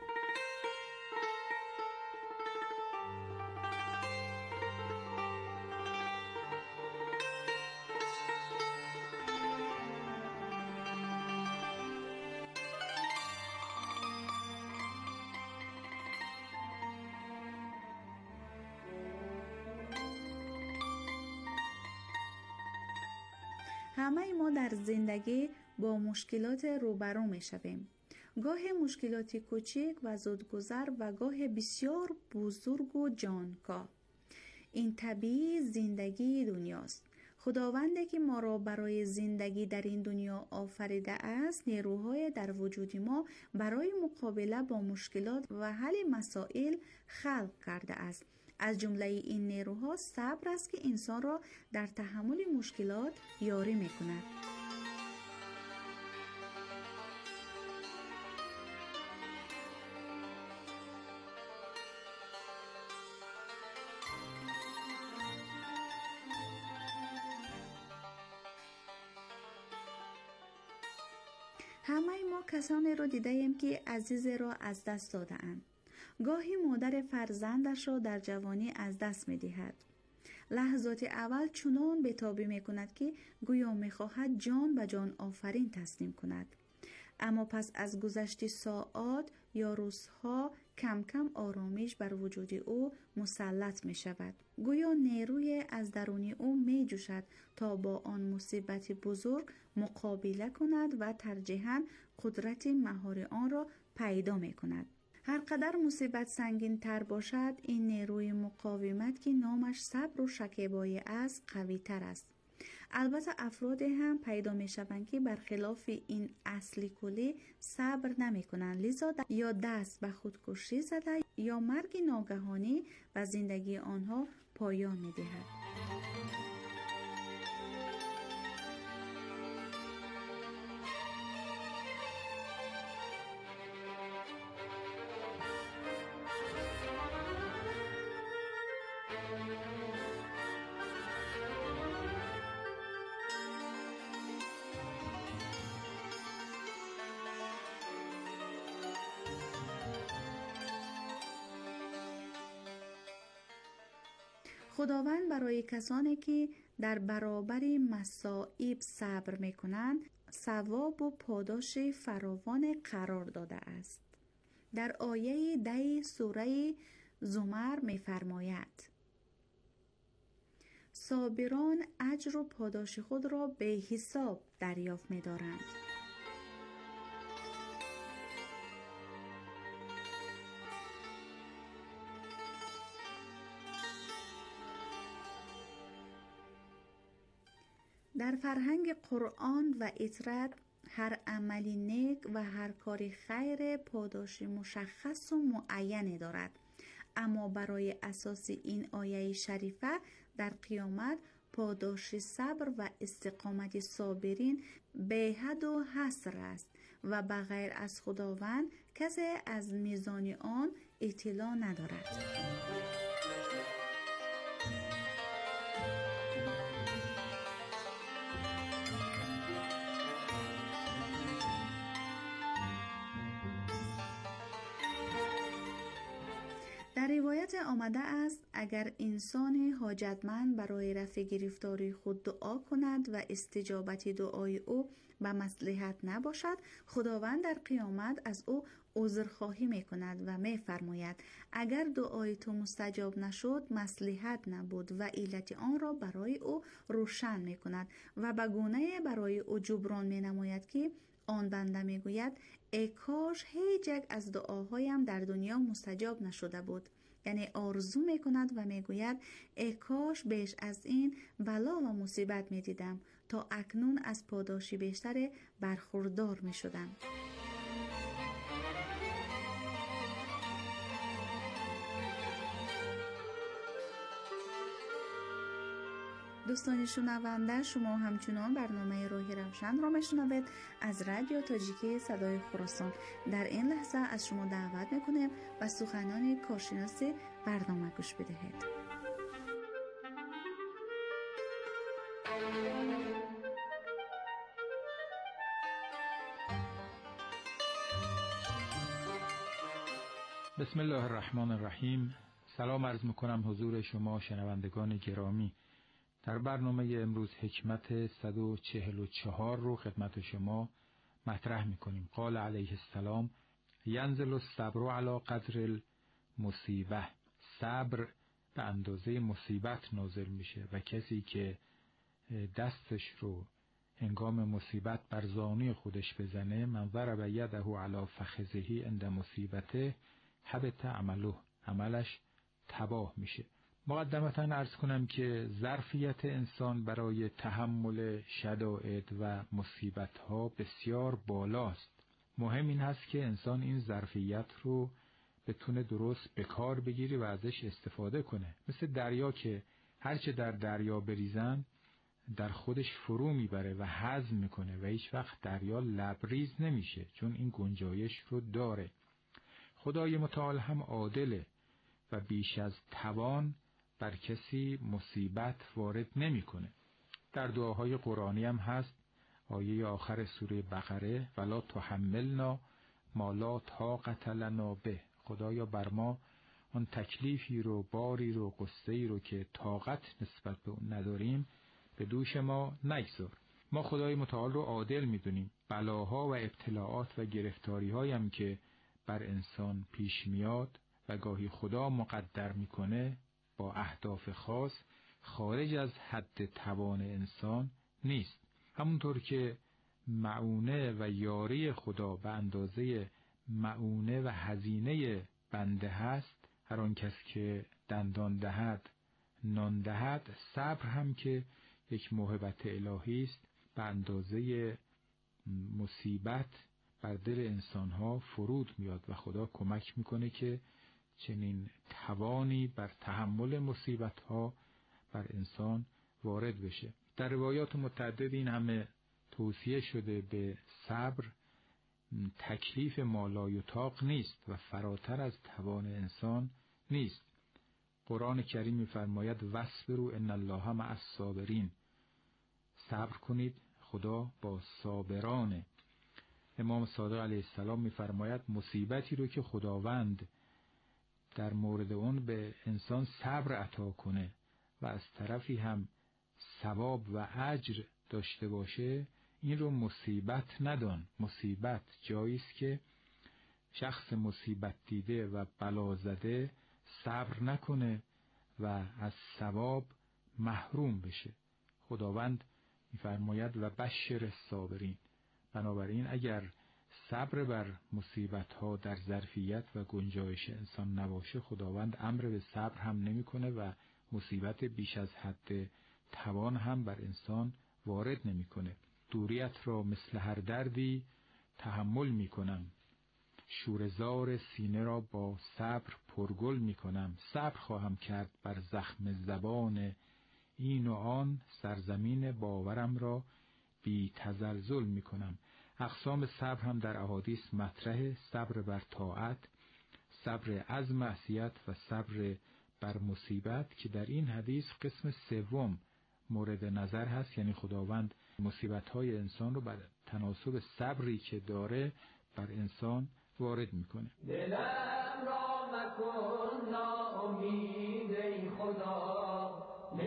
S2: همه ما در زندگی با مشکلات روبرو می شویم. گاه مشکلات کوچک و زودگذر و گاه بسیار بزرگ و جانکاه. این طبیعی زندگی دنیاست. خداوندی که ما را برای زندگی در این دنیا آفریده است، نیروهای در وجود ما برای مقابله با مشکلات و حل مسائل خلق کرده است. از جمله این نیروها صبر است که انسان را در تحمل مشکلات یاری می‌کند. همه ما کسانی را دیده ایم که عزیز را از دست داده اند. گاهی مادر فرزندش را در جوانی از دست می دهد. لحظات اول چنان بی‌تابی می کند که گویا می خواهد جان به جان آفرین تسلیم کند. اما پس از گذشت ساعات یا روزها کم کم آرامش بر وجود او مسلط می شود. گویا نیروی از درون او می جوشد تا با آن مصیبت بزرگ مقابله کند و ترجیحاً قدرت مهار آن را پیدا می کند. هر قدر مصیبت سنگین تر باشد، این نیروی مقاومت که نامش صبر و شکیبایی است قوی تر است. البته افراد هم پیدا می شوند که برخلاف این اصلی کلی صبر نمی کنند، لذا یا دست به خودکشی زده یا مرگ ناگهانی و زندگی آنها پایان می دهد. خداوند برای کسانی که در برابر مصائب صبر میکنند ثواب و پاداش فراوان قرار داده است. در آیه ده سوره زمر می‌فرماید: صابران اجر و پاداش خود را به حساب دریافت می‌دارند. در فرهنگ قرآن و اطرت هر عملی نیک و هر کاری خیر پاداش مشخص و معینی دارد، اما برای اساس این آیه شریفه در قیامت پاداش صبر و استقامت صابرین به حد و حصر است و بغیر از خداوند کسی از میزان آن اطلاع ندارد. در روایت آمده است اگر انسان حاجتمند برای رفع گرفتاری خود دعا کند و استجابت دعای او به مصلحت نباشد، خداوند در قیامت از او عذرخواهی می کند و می فرماید اگر دعای تو مستجاب نشد مصلحت نبود و علت آن را برای او روشن می کند و به گونه برای او جبران می نماید که آن بنده می گوید ای کاش هیچ یک از دعاهایم در دنیا مستجاب نشده بود. یعنی آرزو می کند و می گوید ای کاش بیش از این بلا و مصیبت می دیدم تا اکنون از پاداشی بیشتر برخوردار می شدم. دوستان شنونده، شما همچنان برنامه راه روشن را میشنوید از رادیو تاجیکی صدای خراسان. در این لحظه از شما دعوت میکنیم و سخنان کارشناسی برنامه گوش بدهید.
S11: بسم الله الرحمن الرحیم. سلام عرض میکنم حضور شما شنوندگان گرامی. در برنامه امروز حکمت صد و چهل و چهار رو خدمت شما مطرح میکنیم. قال علیه السلام: ینزل الصبر علی قدر المصیبه. صبر به اندازه مصیبت نازل میشه و کسی که دستش رو هنگام مصیبت بر زانوی خودش بزنه، من ضرب یده علی فخذه عند مصیبته حبط عمله، عملش تباه میشه. مقدمتاً عرض کنم که ظرفیت انسان برای تحمل شدائد و مصیبت‌ها بسیار بالاست. مهم این هست که انسان این ظرفیت رو بتونه درست به کار بگیره و ازش استفاده کنه. مثل دریا که هرچه در دریا بریزن در خودش فرو میبره و هضم میکنه و هیچ وقت دریا لبریز نمیشه، چون این گنجایش رو داره. خدای متعال هم عادله و بیش از توان بر کسی مصیبت وارد نمیکنه. در دعاهای قرآنی هم هست، آیه آخر سوره بقره: ولا تحملنا ما لا طاقت لنا به. خدایا بر ما آن تکلیفی رو، باری رو، قصه‌ای رو که طاقت نسبت به اون نداریم به دوش ما نگذار. ما خدای متعال رو عادل میدونیم. بلاها و ابتلاعات و گرفتاری‌هایی هم که بر انسان پیش میاد و گاهی خدا مقدر میکنه با اهداف خاص، خارج از حد توان انسان نیست. همونطور که معونه و یاری خدا به اندازه معونه و هزینه بنده هست، هر آن کس که دندان دهد نان دهد، صبر هم که یک موهبت الهی است به اندازه مصیبت بر دل انسانها فرود میاد و خدا کمک میکنه که چنین توانی بر تحمل مصیبت‌ها بر انسان وارد بشه. در روایات متعدد این همه توصیه شده به صبر. تکلیف مالایطاق نیست و فراتر از توان انسان نیست. قرآن کریم می‌فرماید واصبروا ان الله مع الصابرین. صبر کنید، خدا با صابرانه. امام صادق علیه السلام می‌فرماید مصیبتی رو که خداوند در مورد اون به انسان صبر عطا کنه و از طرفی هم ثواب و اجر داشته باشه، این رو مصیبت ندان. مصیبت جایی است که شخص مصیبت دیده و بلا زده صبر نکنه و از ثواب محروم بشه. خداوند می‌فرماید و بشر الصابرین. بنابراین اگر صبر بر مصیبت‌ها در ظرفیت و گنجایش انسان نباشه، خداوند امر به صبر هم نمی‌کنه و مصیبت بیش از حد توان هم بر انسان وارد نمی‌کنه. دوریت را مثل هر دردی تحمل می‌کنم، شوره‌زار سینه را با صبر پرگل می‌کنم. صبر خواهم کرد بر زخم زبان این و آن، سرزمین باورم را بی تزلزل می‌کنم. اقسام صبر هم در احادیث مطرحه: صبر بر طاعت، صبر از معصیت و صبر بر مصیبت، که در این حدیث قسم سوم مورد نظر هست. یعنی خداوند مصیبت‌های انسان رو بر تناسب صبری که داره بر انسان وارد میکنه.
S8: دلم را مکن ناامید ای خدا،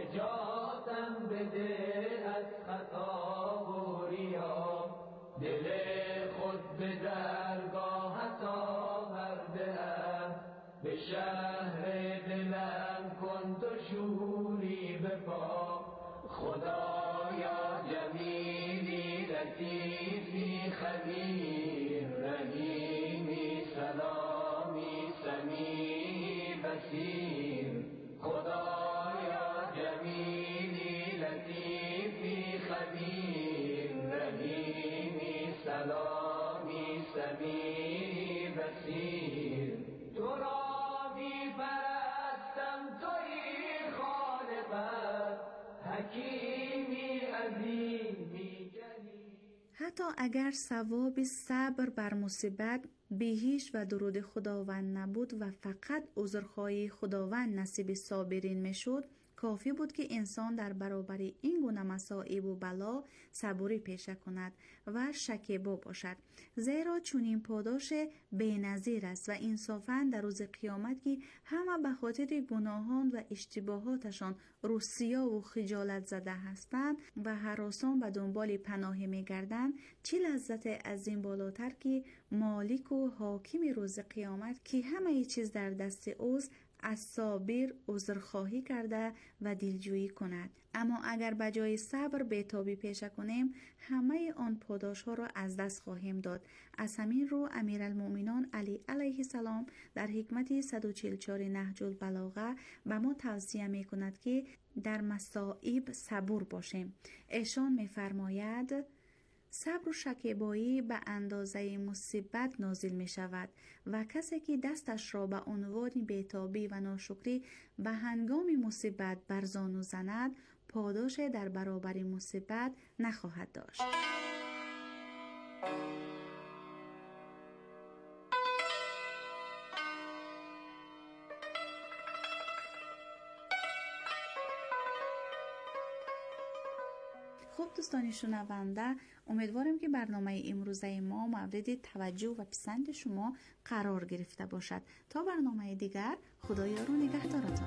S8: نجاتم بده از خطا و ریا. دل خود به درگاهت آورده‌ام، به شهر دلم کن تو شوری بپا. خدایا جمیلی لطیفی خبیر، رحیمی سلامی سمیعی بصیر. خدایا جمیلی لطیفی خبیر، رحیمی سلامی سمیعی بصیر. تو را می پرستم تویی خالقم، حکیمی عظیمی جلیل.
S2: حتی اگر ثواب صبر بر مصیبت بیهیش و درود خداوند نبود و فقط عذرخواهی خداوند نصیب صابرین میشد، کافی بود که انسان در برابر این گونه مصائب و بلا صبوری پیشه کند و شکیبا باشد، زیرا چنین پاداش بی‌نظیر است و انصافاً در روز قیامت که همه به خاطر گناهان و اشتباهاتشان روسیا و خجالت زده هستند و هراسان به دنبال پناه می‌گردند، چه لذت از این بالاتر که مالک و حاکم روز قیامت که همه چیز در دست اوست از صابر عذرخواهی کرده و دلجویی کند. اما اگر به جای صبر بی‌تابی پیشه کنیم، همه آن پاداش ها را از دست خواهیم داد. از همین رو امیرالمؤمنان علی علیه السلام در حکمت صد و چهل و چهار نهج البلاغه به ما توصیه می کند که در مصائب صبور باشیم. ایشان می فرماید: صبر و شکیبایی به اندازه مصیبت نازل می شود و کسی که دستش را به عنوان بی‌تابی و ناشکری به هنگام مصیبت بر زانو زند، پاداش در برابر مصیبت نخواهد داشت. خب دوستان شنونده، امیدوارم که برنامه امروزه ما مورد توجه و پسند شما قرار گرفته باشد. تا برنامه دیگر، خدایا رو نگهدارتان.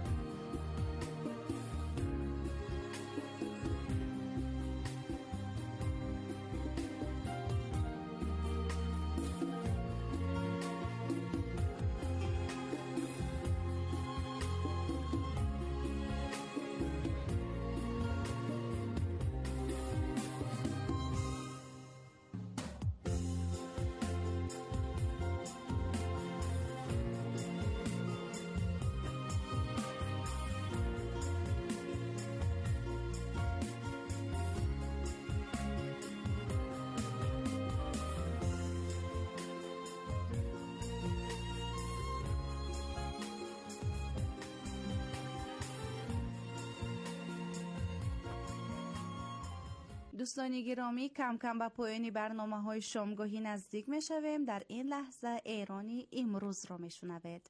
S2: دوستان گرامی، کم کم به پایان برنامه های شامگاهی نزدیک می شویم. در این لحظه ایرانی امروز را می شنوید.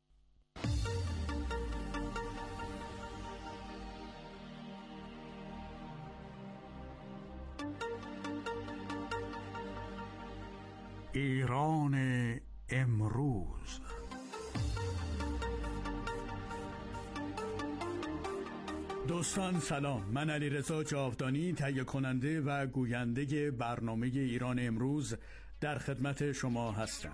S12: ایران امروز. دو دوستان سلام، من علیرضا جاودانی تهیه کننده و گوینده برنامه ایران امروز در خدمت شما هستم.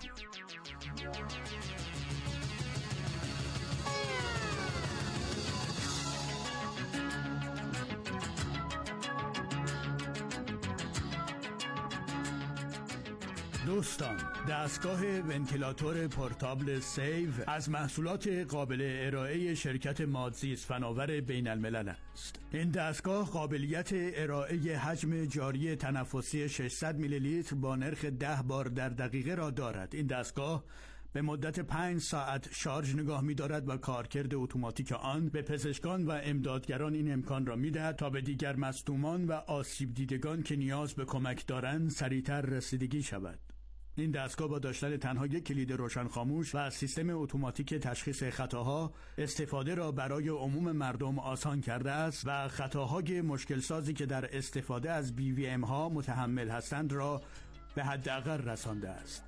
S12: دوستان، دستگاه ونتیلاتور پورتابل سیو از محصولات قابل ارائه شرکت مادزیست فناور بین الملل است. این دستگاه قابلیت ارائه حجم جاری تنفسی ششصد میلی لیتر با نرخ ده بار در دقیقه را دارد. این دستگاه به مدت پنج ساعت شارژ نگاه می دارد و کارکرد اتوماتیک آن به پزشکان و امدادگران این امکان را می دهد تا به دیگر مصدومان و آسیب دیدگان که نیاز به کمک دارند سریعتر رسیدگی شود. این دستگاه با داشتن تنها یک کلید روشن خاموش و سیستم اتوماتیک تشخیص خطاها استفاده را برای عموم مردم آسان کرده است و خطاهای مشکل سازی که در استفاده از بی وی ام ها متحمل هستند را به حداقل رسانده است.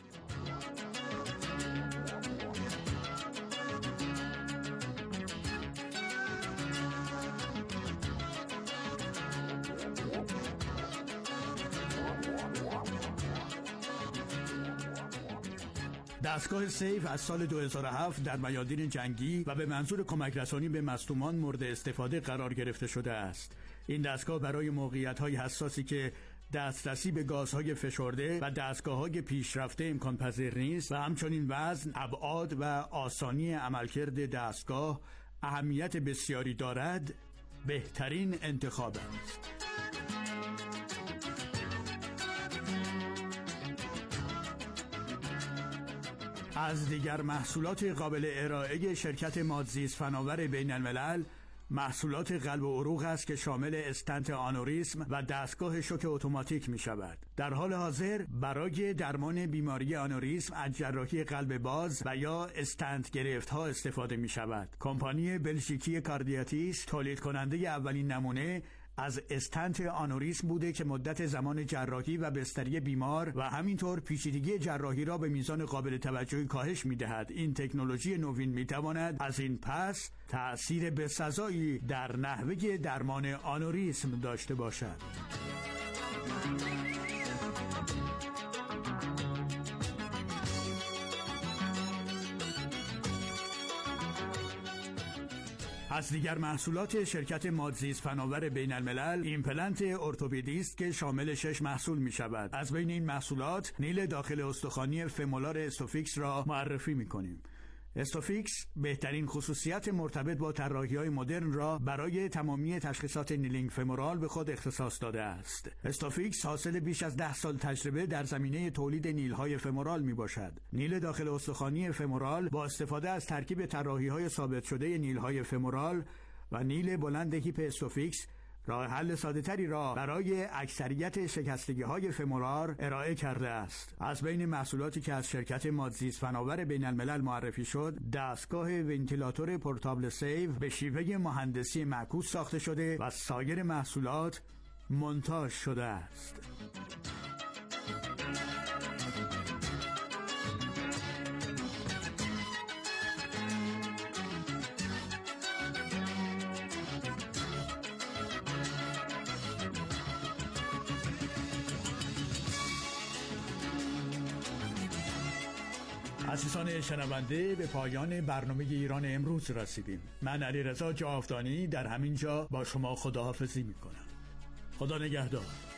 S12: دستگاه سیو از سال دو هزار و هفت در میادین جنگی و به منظور کمک رسانی به مصدومان مورد استفاده قرار گرفته شده است. این دستگاه برای موقعیت‌های حساسی که دسترسی به گازهای فشرده و دستگاه‌های پیشرفته امکان پذیر نیست و همچنین وزن، ابعاد و آسانی عملکرد دستگاه اهمیت بسیاری دارد، بهترین انتخاب است. از دیگر محصولات قابل ارائه شرکت مادزیست فناور بین الملل محصولات قلب و عروق است که شامل استنت آنوریسم و دستگاه شوک اتوماتیک می شود. در حال حاضر برای درمان بیماری آنوریسم از جراحی قلب باز و یا استنت گرفت ها استفاده می شود. کمپانی بلژیکی کاردیاتیس تولید کننده اولین نمونه از استنت آنوریسم بوده که مدت زمان جراحی و بستری بیمار و همینطور پیچیدگی جراحی را به میزان قابل توجهی کاهش می‌دهد. این تکنولوژی نوین می‌تواند از این پس تأثیر بسزایی در نحوه درمان آنوریسم داشته باشد. از دیگر محصولات شرکت مادزیست فناور بین الملل ایمپلنت ارتوپدیست که شامل شش محصول می شود. از بین این محصولات نیل داخل استخوانی فمولار استوفیکس را معرفی می کنیم. استوفیکس بهترین خصوصیت مرتبط با طراحی‌های مدرن را برای تمامی تشخیصات نیلینگ فمورال به خود اختصاص داده است. استوفیکس حاصل بیش از ده سال تجربه در زمینه تولید نیل‌های فمورال میباشد. نیل داخل استخوانی فمورال با استفاده از ترکیب طراحی‌های ثابت شده نیل‌های فمورال و نیل بلند هیپ استوفیکس راه حل ساده‌تری را برای اکثریت شکستگی‌های فمورال ارائه کرده است. از بین محصولاتی که از شرکت مادزیست فناور بین الملل معرفی شد، دستگاه ونتیلاتور پورتابل سیو به شیوه مهندسی معکوس ساخته شده و سایر محصولات مونتاژ شده است. عزیزان شنونده، به پایان برنامه ایران امروز رسیدیم. من علیرضا جاودانی در همین جا با شما خداحافظی میکنم. خدا نگهدار.